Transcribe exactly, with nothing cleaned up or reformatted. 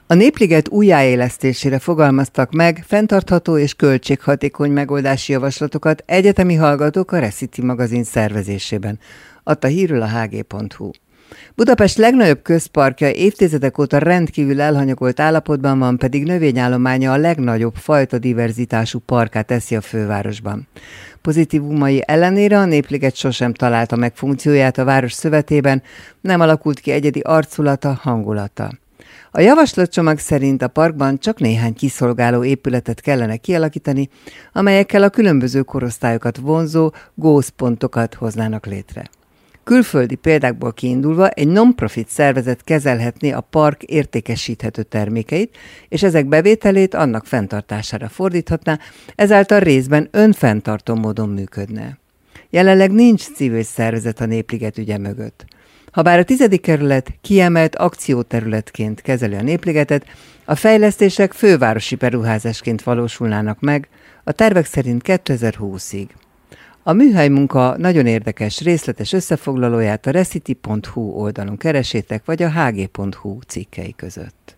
A Népliget újjáélesztésére fogalmaztak meg fenntartható és költséghatékony megoldási javaslatokat egyetemi hallgatók a Recity magazin szervezésében, adta hírül a há gé pont hú. Budapest legnagyobb közparkja évtizedek óta rendkívül elhanyagolt állapotban van, pedig növényállománya a legnagyobb fajta diverzitású parkát teszi a fővárosban. Pozitívumai ellenére a Népliget sosem találta meg funkcióját a város szövetében, nem alakult ki egyedi arculata, hangulata. A javaslatcsomag szerint a parkban csak néhány kiszolgáló épületet kellene kialakítani, amelyekkel a különböző korosztályokat vonzó gózpontokat hoznának létre. Külföldi példákból kiindulva egy non-profit szervezet kezelhetné a park értékesíthető termékeit, és ezek bevételét annak fenntartására fordíthatná, ezáltal részben önfenntartó módon működne. Jelenleg nincs civil szervezet a Népliget ügye mögött. Habár a tizedik kerület kiemelt akcióterületként kezeli a Népligetet, a fejlesztések fővárosi beruházásként valósulnának meg, a tervek szerint kétezer-húszig. A műhelymunka nagyon érdekes, részletes összefoglalóját a recity pont hú oldalon keresétek, vagy a há gé pont hú cikkei között.